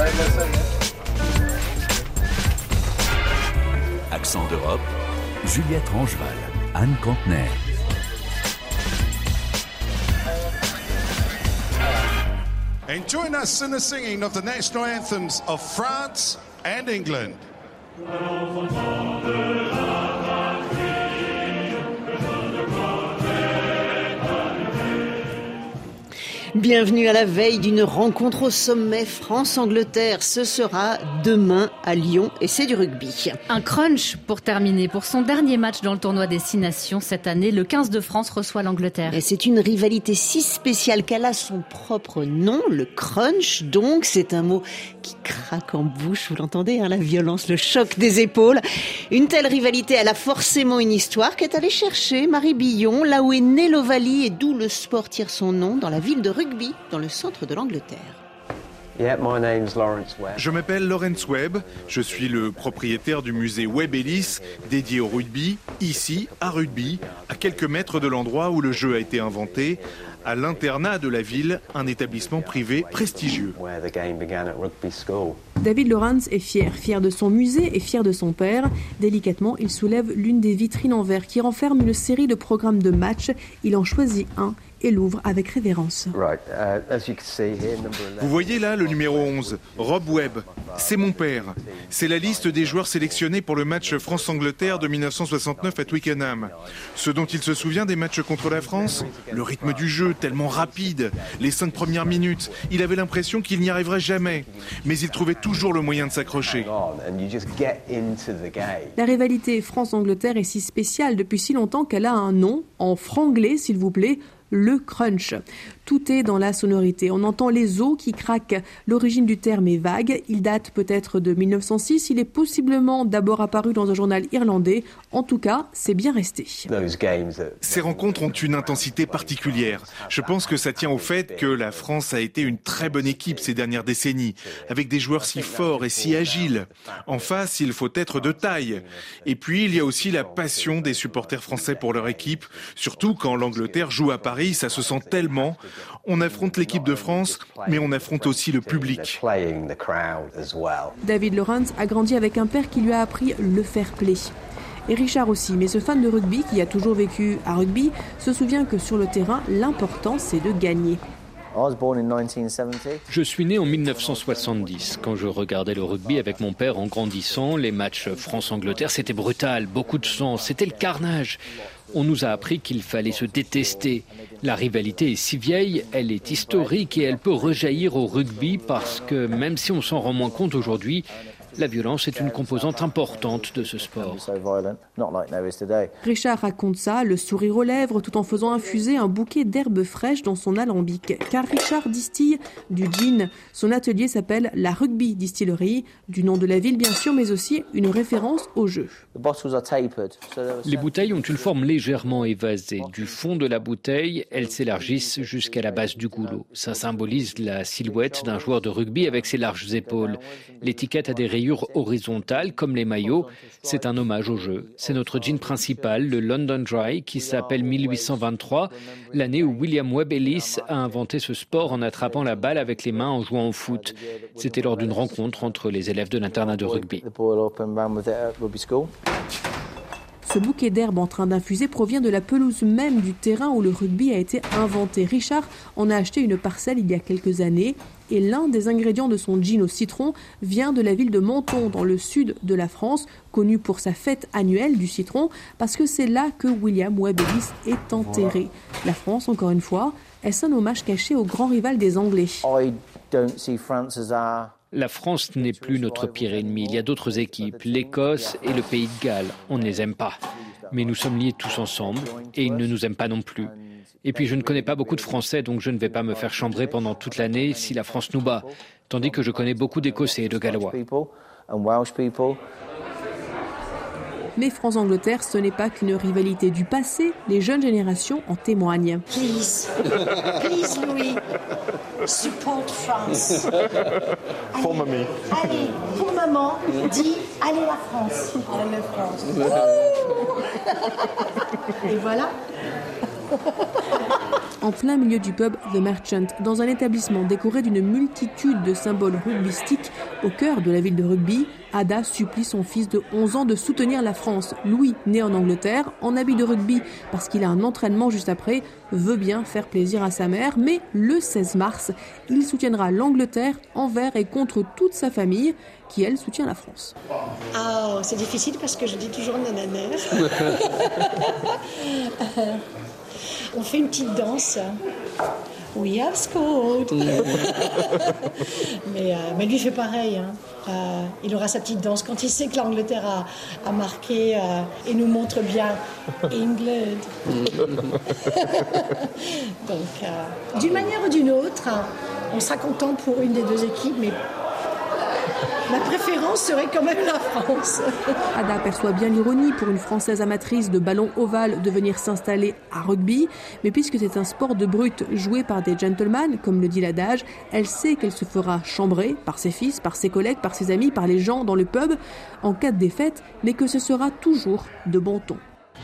Accent d'Europe, Juliette Rangeval, Anne Cantenaire. And join us in the singing of the national anthems of France and England. Bienvenue à la veille d'une rencontre au sommet France-Angleterre. Ce sera demain à Lyon et c'est du rugby. Un crunch pour terminer. Pour son dernier match dans le tournoi des 6 nations cette année, le 15 de France reçoit l'Angleterre. Et c'est une rivalité si spéciale qu'elle a son propre nom, le crunch. Donc c'est un mot qui craque en bouche, vous l'entendez, la violence, le choc des épaules. Une telle rivalité, elle a forcément une histoire qu'est allée chercher Marie Billon, là où est né l'Ovalie et d'où le sport tire son nom, dans la ville de Rugby, dans le centre de l'Angleterre. Je m'appelle Lawrence Webb, je suis le propriétaire du musée Webb Ellis, dédié au rugby, ici, à Rugby, à quelques mètres de l'endroit où le jeu a été inventé, à l'internat de la ville, un établissement privé prestigieux. David Lawrence est fier de son musée et fier de son père. Délicatement, il soulève l'une des vitrines en verre qui renferme une série de programmes de matchs. Il en choisit un et l'ouvre avec révérence. Vous voyez là le numéro 11, Rob Webb. C'est mon père. C'est la liste des joueurs sélectionnés pour le match France-Angleterre de 1969 à Twickenham. Ce dont il se souvient des matchs contre la France, le rythme du jeu tellement rapide, les 5 premières minutes, il avait l'impression qu'il n'y arriverait jamais. Mais il trouvait toujours le moyen de s'accrocher. La rivalité France-Angleterre est si spéciale depuis si longtemps qu'elle a un nom, en franglais s'il vous plaît, le crunch. Tout est dans la sonorité. On entend les os qui craquent. L'origine du terme est vague. Il date peut-être de 1906. Il est possiblement d'abord apparu dans un journal irlandais. En tout cas, c'est bien resté. Ces rencontres ont une intensité particulière. Je pense que ça tient au fait que la France a été une très bonne équipe ces dernières décennies, avec des joueurs si forts et si agiles. En face, il faut être de taille. Et puis, il y a aussi la passion des supporters français pour leur équipe, surtout quand l'Angleterre joue à Paris, ça se sent tellement. On affronte l'équipe de France, mais on affronte aussi le public. David Lawrence a grandi avec un père qui lui a appris le fair play. Et Richard aussi, mais ce fan de rugby qui a toujours vécu à Rugby se souvient que sur le terrain, l'important c'est de gagner. Je suis né en 1970. Quand je regardais le rugby avec mon père en grandissant, les matchs France-Angleterre, c'était brutal, beaucoup de sang, c'était le carnage. On nous a appris qu'il fallait se détester. La rivalité est si vieille, elle est historique et elle peut rejaillir au rugby parce que même si on s'en rend moins compte aujourd'hui, la violence est une composante importante de ce sport. Richard raconte ça, le sourire aux lèvres, tout en faisant infuser un bouquet d'herbes fraîches dans son alambic. Car Richard distille du gin. Son atelier s'appelle la Rugby Distillery, du nom de la ville bien sûr, mais aussi une référence au jeu. Les bouteilles ont une forme légèrement évasée. Du fond de la bouteille, elles s'élargissent jusqu'à la base du goulot. Ça symbolise la silhouette d'un joueur de rugby avec ses larges épaules. L'étiquette a des rayures horizontales comme les maillots. C'est un hommage au jeu. C'est notre gin principal, le London Dry, qui s'appelle 1823, l'année où William Webb Ellis a inventé ce sport en attrapant la balle avec les mains en jouant au foot. C'était lors d'une rencontre entre les élèves de l'internat de rugby. Ce bouquet d'herbes en train d'infuser provient de la pelouse même du terrain où le rugby a été inventé. Richard en a acheté une parcelle il y a quelques années et l'un des ingrédients de son gin au citron vient de la ville de Menton, dans le sud de la France, connue pour sa fête annuelle du citron, parce que c'est là que William Webb Ellis est enterré. La France, encore une fois, est-ce un hommage caché au grand rival des Anglais? La France n'est plus notre pire ennemi. Il y a d'autres équipes, l'Écosse et le Pays de Galles. On ne les aime pas. Mais nous sommes liés tous ensemble et ils ne nous aiment pas non plus. Et puis je ne connais pas beaucoup de Français, donc je ne vais pas me faire chambrer pendant toute l'année si la France nous bat. Tandis que je connais beaucoup d'Écossais et de Gallois. Mais France-Angleterre, ce n'est pas qu'une rivalité du passé, les jeunes générations en témoignent. Please, please Louis, support France. Pour mamie. Allez, pour maman, dis, allez la France. Allez la France. Et voilà. en plein milieu du pub The Merchant, dans un établissement décoré d'une multitude de symboles rugbystiques au cœur de la ville de rugby. Ada supplie son fils de 11 ans de soutenir la France. Louis, né en Angleterre, en habit de rugby parce qu'il a un entraînement juste après, veut bien faire plaisir à sa mère, mais le 16 mars, il soutiendra l'Angleterre envers et contre toute sa famille, qui elle soutient la France. Ah, c'est difficile parce que je dis toujours nananaire. On fait une petite danse. We have scored. mais lui fait pareil. Il aura sa petite danse quand il sait que l'Angleterre a marqué et nous montre bien England. Donc, d'une manière ou d'une autre, on sera content pour une des deux équipes, mais ma préférence serait quand même la France. Ada perçoit bien l'ironie pour une Française amatrice de ballon ovale de venir s'installer à rugby. Mais puisque c'est un sport de brute joué par des gentlemen, comme le dit l'adage, elle sait qu'elle se fera chambrer par ses fils, par ses collègues, par ses amis, par les gens dans le pub en cas de défaite, mais que ce sera toujours de bon ton.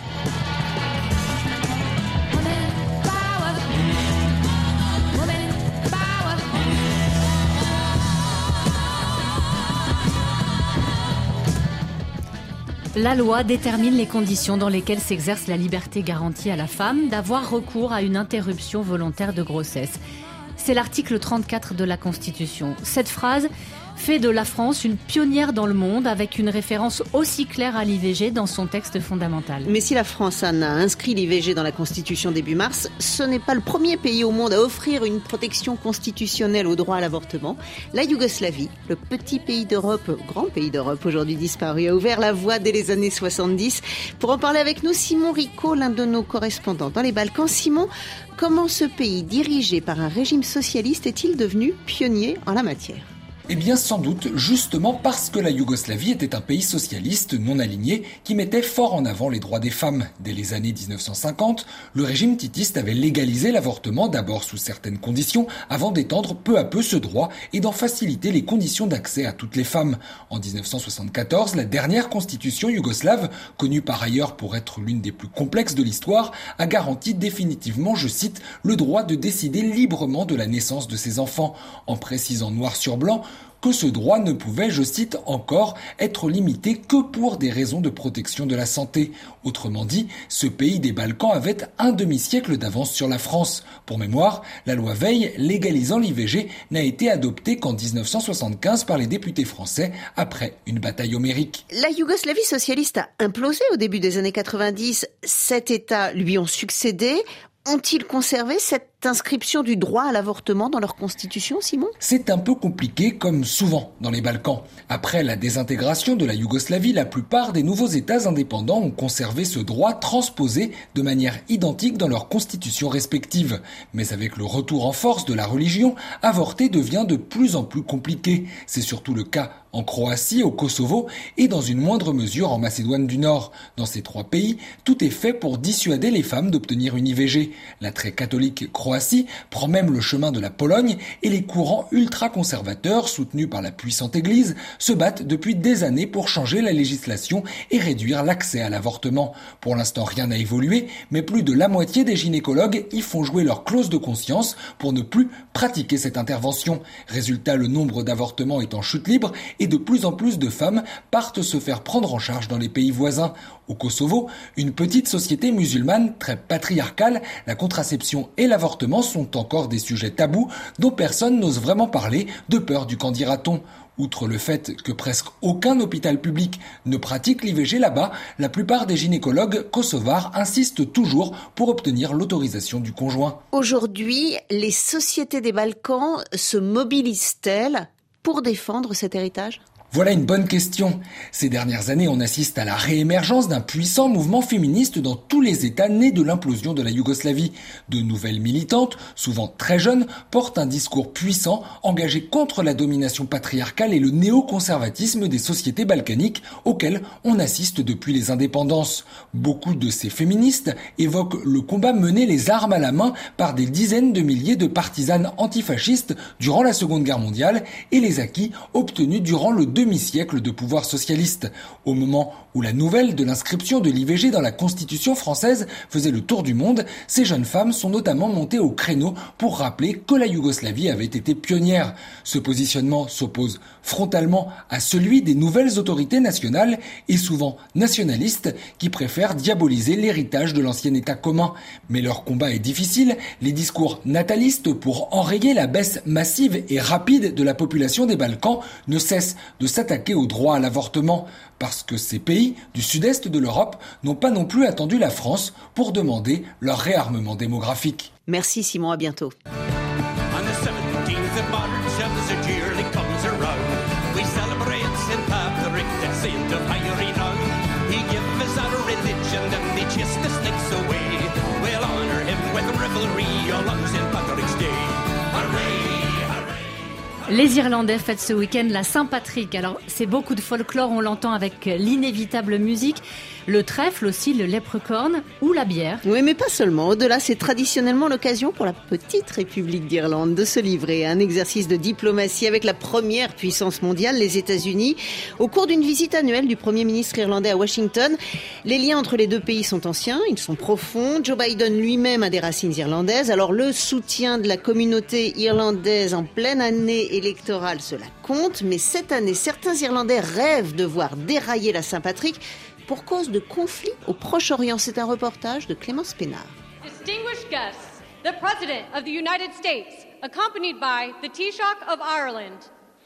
La loi détermine les conditions dans lesquelles s'exerce la liberté garantie à la femme d'avoir recours à une interruption volontaire de grossesse. C'est l'article 34 de la Constitution. Cette phrase fait de la France une pionnière dans le monde avec une référence aussi claire à l'IVG dans son texte fondamental. Mais si la France a inscrit l'IVG dans la Constitution début mars, ce n'est pas le premier pays au monde à offrir une protection constitutionnelle au droit à l'avortement. La Yougoslavie, le petit pays d'Europe, grand pays d'Europe aujourd'hui disparu, a ouvert la voie dès les années 70. Pour en parler avec nous, Simon Rico, l'un de nos correspondants dans les Balkans. Simon, comment ce pays dirigé par un régime socialiste est-il devenu pionnier en la matière ? Eh bien, sans doute, justement parce que la Yougoslavie était un pays socialiste non aligné qui mettait fort en avant les droits des femmes. Dès les années 1950, le régime titiste avait légalisé l'avortement d'abord sous certaines conditions avant d'étendre peu à peu ce droit et d'en faciliter les conditions d'accès à toutes les femmes. En 1974, la dernière constitution yougoslave, connue par ailleurs pour être l'une des plus complexes de l'histoire, a garanti définitivement, je cite, le droit de décider librement de la naissance de ses enfants, en précisant noir sur blanc que ce droit ne pouvait, je cite encore, être limité que pour des raisons de protection de la santé. Autrement dit, ce pays des Balkans avait un demi-siècle d'avance sur la France. Pour mémoire, la loi Veil légalisant l'IVG n'a été adoptée qu'en 1975 par les députés français après une bataille homérique. La Yougoslavie socialiste a implosé au début des années 90. 7 États lui ont succédé. Ont-ils conservé cette inscription du droit à l'avortement dans leur constitution, Simon ? C'est un peu compliqué, comme souvent dans les Balkans. Après la désintégration de la Yougoslavie, la plupart des nouveaux États indépendants ont conservé ce droit transposé de manière identique dans leurs constitutions respectives. Mais avec le retour en force de la religion, avorter devient de plus en plus compliqué. C'est surtout le cas en Croatie, au Kosovo et dans une moindre mesure en Macédoine du Nord. Dans ces 3 pays, tout est fait pour dissuader les femmes d'obtenir une IVG. La très catholique Croatie prend même le chemin de la Pologne et les courants ultra-conservateurs soutenus par la puissante Église se battent depuis des années pour changer la législation et réduire l'accès à l'avortement. Pour l'instant, rien n'a évolué, mais plus de la moitié des gynécologues y font jouer leur clause de conscience pour ne plus pratiquer cette intervention. Résultat, le nombre d'avortements est en chute libre et de plus en plus de femmes partent se faire prendre en charge dans les pays voisins. Au Kosovo, une petite société musulmane très patriarcale, la contraception et l'avortement sont encore des sujets tabous dont personne n'ose vraiment parler de peur du qu'en dira-t-on. Outre le fait que presque aucun hôpital public ne pratique l'IVG là-bas, la plupart des gynécologues kosovars insistent toujours pour obtenir l'autorisation du conjoint. Aujourd'hui, les sociétés des Balkans se mobilisent-elles pour défendre cet héritage ? Voilà une bonne question. Ces dernières années, on assiste à la réémergence d'un puissant mouvement féministe dans tous les États nés de l'implosion de la Yougoslavie. De nouvelles militantes, souvent très jeunes, portent un discours puissant, engagé contre la domination patriarcale et le néoconservatisme des sociétés balkaniques auxquelles on assiste depuis les indépendances. Beaucoup de ces féministes évoquent le combat mené les armes à la main par des dizaines de milliers de partisanes antifascistes durant la Seconde Guerre mondiale et les acquis obtenus durant le demi-siècle de pouvoir socialiste. Au moment où la nouvelle de l'inscription de l'IVG dans la Constitution française faisait le tour du monde, ces jeunes femmes sont notamment montées au créneau pour rappeler que la Yougoslavie avait été pionnière. Ce positionnement s'oppose frontalement à celui des nouvelles autorités nationales et souvent nationalistes qui préfèrent diaboliser l'héritage de l'ancien État commun. Mais leur combat est difficile. Les discours natalistes pour enrayer la baisse massive et rapide de la population des Balkans ne cessent de s'attaquer au droit à l'avortement. Parce que ces pays du sud-est de l'Europe n'ont pas non plus attendu la France pour demander leur réarmement démographique. Merci Simon, à bientôt. Les Irlandais fêtent ce week-end la Saint-Patrick. Alors, c'est beaucoup de folklore, on l'entend avec l'inévitable musique, le trèfle aussi, le leprechaun ou la bière. Oui, mais pas seulement. Au-delà, c'est traditionnellement l'occasion pour la petite République d'Irlande de se livrer à un exercice de diplomatie avec la première puissance mondiale, les États-Unis. Au cours d'une visite annuelle du Premier ministre irlandais à Washington, les liens entre les deux pays sont anciens, ils sont profonds. Joe Biden lui-même a des racines irlandaises. Alors, le soutien de la communauté irlandaise en pleine année électorale, cela compte. Mais cette année, certains Irlandais rêvent de voir dérailler la Saint-Patrick pour cause de conflits au Proche-Orient. C'est un reportage de Clémence Pénard. Distinguished guests, the President of the United States, accompanied by the Taoiseach of Ireland.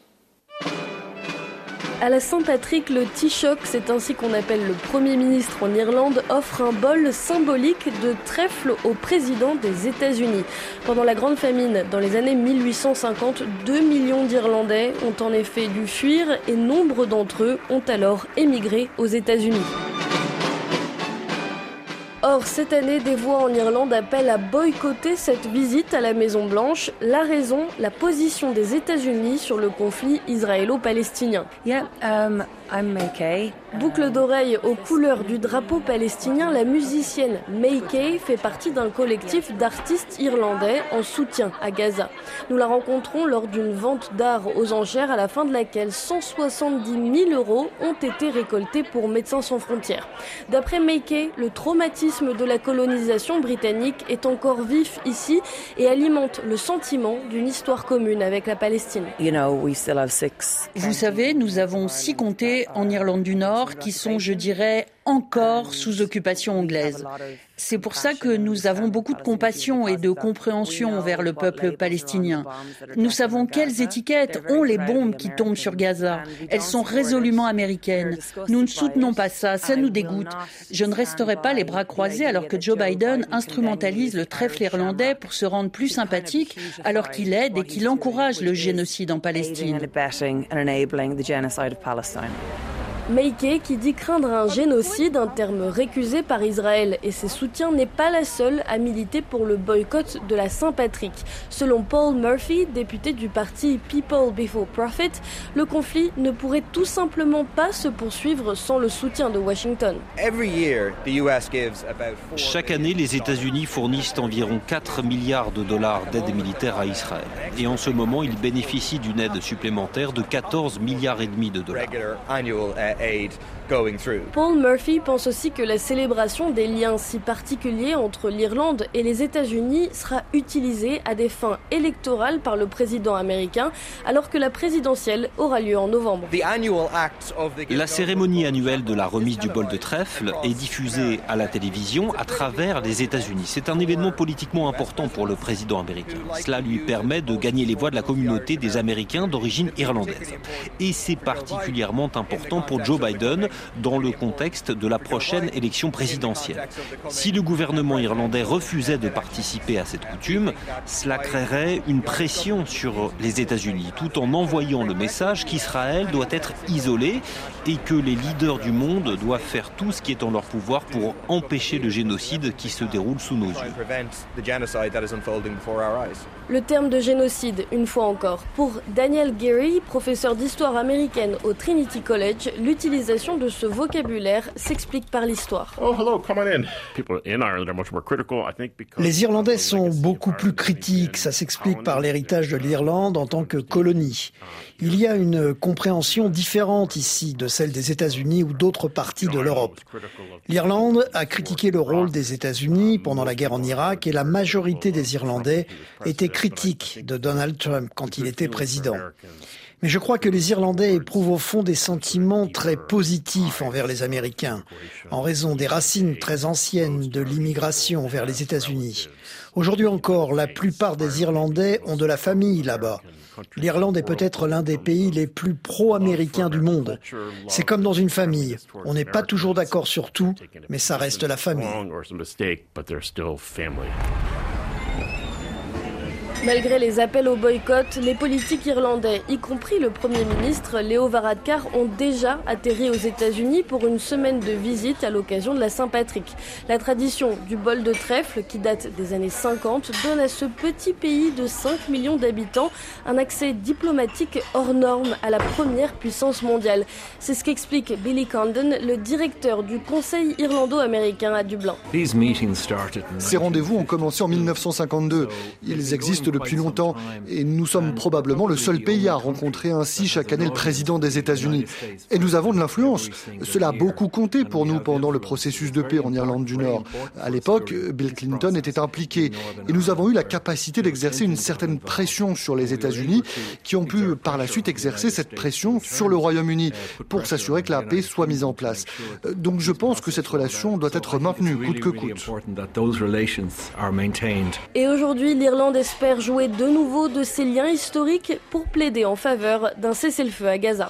À la Saint-Patrick, le Taoiseach, c'est ainsi qu'on appelle le Premier ministre en Irlande, offre un bol symbolique de trèfle au président des États-Unis. Pendant la Grande Famine, dans les années 1850, 2 millions d'Irlandais ont en effet dû fuir et nombre d'entre eux ont alors émigré aux États-Unis. Or, cette année, des voix en Irlande appellent à boycotter cette visite à la Maison-Blanche. La raison, la position des États-Unis sur le conflit israélo-palestinien. I'm May Kay. Boucle d'oreille aux couleurs du drapeau palestinien, la musicienne May Kay fait partie d'un collectif d'artistes irlandais en soutien à Gaza. Nous la rencontrons lors d'une vente d'art aux enchères à la fin de laquelle 170 000 € ont été récoltés pour Médecins sans frontières. D'après May Kay, le traumatisme de la colonisation britannique est encore vif ici et alimente le sentiment d'une histoire commune avec la Palestine. Vous savez, nous avons 6 comtés en Irlande du Nord qui sont, je dirais, encore sous occupation anglaise. C'est pour ça que nous avons beaucoup de compassion et de compréhension envers le peuple palestinien. Nous savons quelles étiquettes ont les bombes qui tombent sur Gaza. Elles sont résolument américaines. Nous ne soutenons pas ça, ça nous dégoûte. Je ne resterai pas les bras croisés alors que Joe Biden instrumentalise le trèfle irlandais pour se rendre plus sympathique alors qu'il aide et qu'il encourage le génocide en Palestine. May Kay qui dit craindre un génocide, un terme récusé par Israël et ses soutiens, n'est pas la seule à militer pour le boycott de la Saint-Patrick. Selon Paul Murphy, député du parti People Before Profit, le conflit ne pourrait tout simplement pas se poursuivre sans le soutien de Washington. Chaque année, les États-Unis fournissent environ 4 milliards de dollars d'aide militaire à Israël. Et en ce moment, ils bénéficient d'une aide supplémentaire de 14 milliards et demi de dollars. Paul Murphy pense aussi que la célébration des liens si particuliers entre l'Irlande et les États-Unis sera utilisée à des fins électorales par le président américain, alors que la présidentielle aura lieu en novembre. La cérémonie annuelle de la remise du bol de trèfle est diffusée à la télévision à travers les États-Unis. C'est un événement politiquement important pour le président américain. Cela lui permet de gagner les voix de la communauté des Américains d'origine irlandaise. Et c'est particulièrement important pour Joe Biden dans le contexte de la prochaine élection présidentielle. Si le gouvernement irlandais refusait de participer à cette coutume, cela créerait une pression sur les États-Unis, tout en envoyant le message qu'Israël doit être isolé et que les leaders du monde doivent faire tout ce qui est en leur pouvoir pour empêcher le génocide qui se déroule sous nos yeux. Le terme de génocide, une fois encore. Pour Daniel Geary, professeur d'histoire américaine au Trinity College, l'utilisation l'utilisation de ce vocabulaire s'explique par l'histoire. Les Irlandais sont beaucoup plus critiques. Ça s'explique par l'héritage de l'Irlande en tant que colonie. Il y a une compréhension différente ici de celle des États-Unis ou d'autres parties de l'Europe. L'Irlande a critiqué le rôle des États-Unis pendant la guerre en Irak et la majorité des Irlandais étaient critiques de Donald Trump quand il était président. Mais je crois que les Irlandais éprouvent au fond des sentiments très positifs envers les Américains, en raison des racines très anciennes de l'immigration vers les États-Unis. Aujourd'hui encore, la plupart des Irlandais ont de la famille là-bas. L'Irlande est peut-être l'un des pays les plus pro-américains du monde. C'est comme dans une famille. On n'est pas toujours d'accord sur tout, mais ça reste la famille. Malgré les appels au boycott, les politiques irlandais, y compris le Premier ministre Leo Varadkar, ont déjà atterri aux États-Unis pour une semaine de visite à l'occasion de la Saint-Patrick. La tradition du bol de trèfle, qui date des années 50, donne à ce petit pays de 5 millions d'habitants un accès diplomatique hors norme à la première puissance mondiale. C'est ce qu'explique Billy Condon, le directeur du Conseil irlando-américain à Dublin. Ces rendez-vous ont commencé en 1952. Ils existent depuis longtemps et nous sommes probablement le seul pays à rencontrer ainsi chaque année le président des États-Unis. Et nous avons de l'influence. Cela a beaucoup compté pour nous pendant le processus de paix en Irlande du Nord. À l'époque, Bill Clinton était impliqué et nous avons eu la capacité d'exercer une certaine pression sur les États-Unis qui ont pu par la suite exercer cette pression sur le Royaume-Uni pour s'assurer que la paix soit mise en place. Donc je pense que cette relation doit être maintenue coûte que coûte. Et aujourd'hui, l'Irlande espère jouer de nouveau de ses liens historiques pour plaider en faveur d'un cessez-le-feu à Gaza.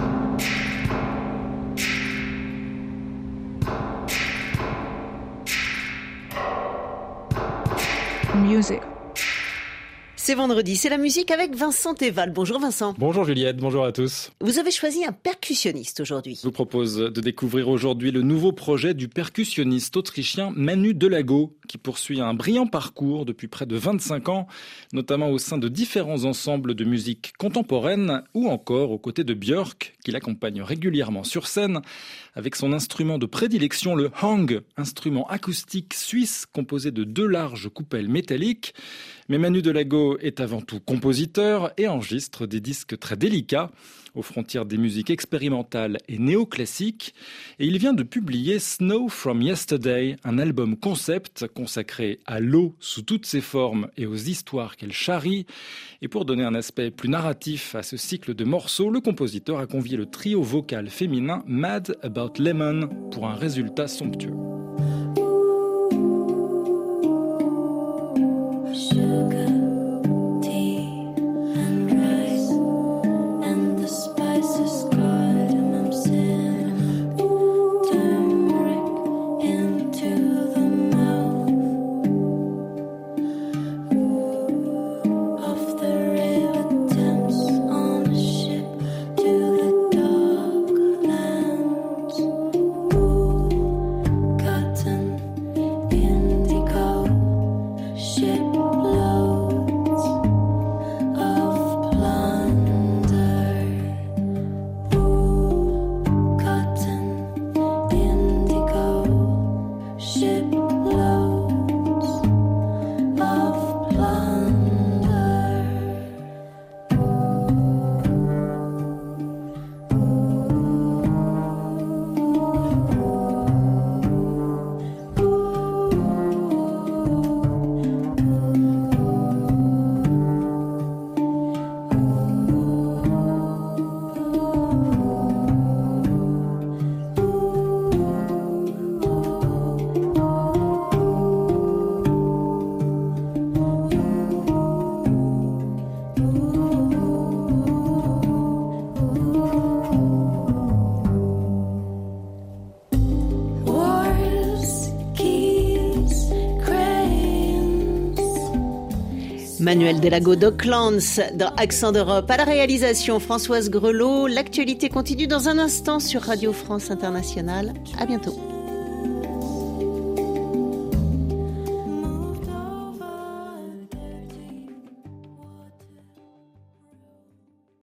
Music. C'est vendredi, c'est la musique avec Vincent Teval. Bonjour Vincent. Bonjour Juliette, bonjour à tous. Vous avez choisi un percussionniste aujourd'hui. Je vous propose de découvrir aujourd'hui le nouveau projet du percussionniste autrichien Manu Delago, qui poursuit un brillant parcours depuis près de 25 ans, notamment au sein de différents ensembles de musique contemporaine ou encore aux côtés de Björk, qui l'accompagne régulièrement sur scène avec son instrument de prédilection, le hang, instrument acoustique suisse composé de 2 larges coupelles métalliques. Mais Manu Delago est avant tout compositeur et enregistre des disques très délicats, aux frontières des musiques expérimentales et néoclassiques. Et il vient de publier Snow from Yesterday, un album concept consacré à l'eau sous toutes ses formes et aux histoires qu'elle charrie. Et pour donner un aspect plus narratif à ce cycle de morceaux, le compositeur a convié le trio vocal féminin Mad About Lemon pour un résultat somptueux. Manuel Delago d'Oaklands dans Accent d'Europe. À la réalisation, Françoise Grelot. L'actualité continue dans un instant sur Radio France Internationale. À bientôt.